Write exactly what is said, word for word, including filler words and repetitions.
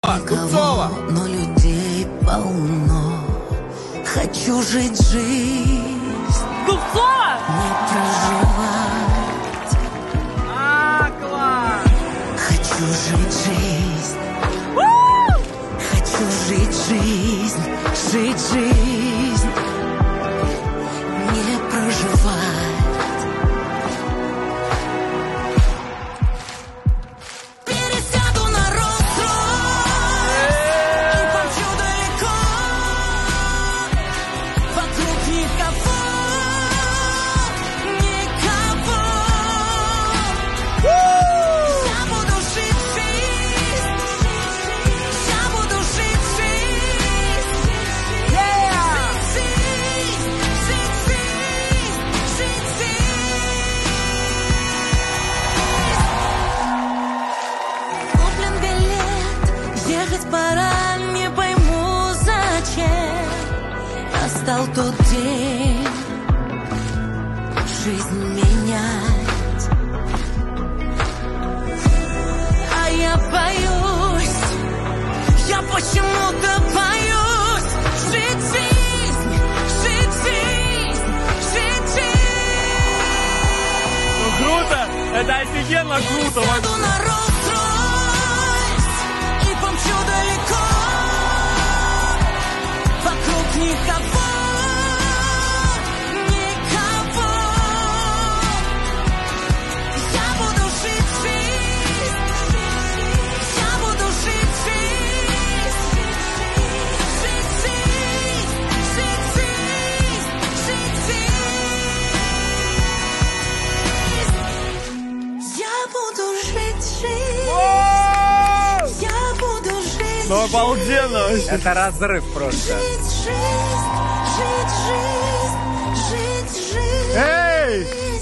Дубцова. Но людей полно. Хочу жить жизнь. Дубцова! Не проживать. А, класс! Хочу жить жизнь. Хочу жить жизнь. Жить жизнь. Не проживать. Пора, не пойму зачем настал тот день жизнь менять. А я боюсь, я почему-то боюсь жить жизнь, жить жизнь, жить жизнь. Ну круто, это офигенно круто. Помчу далеко, вокруг никого, никого. Я буду жить жизнь, я буду жить жизнь, жить жизнь, жить жизнь, жить жизнь. Я буду жить жизнь. Ну обалденно! Это разрыв просто. Жить жизнь, жить жизнь, жить жизнь. Эй!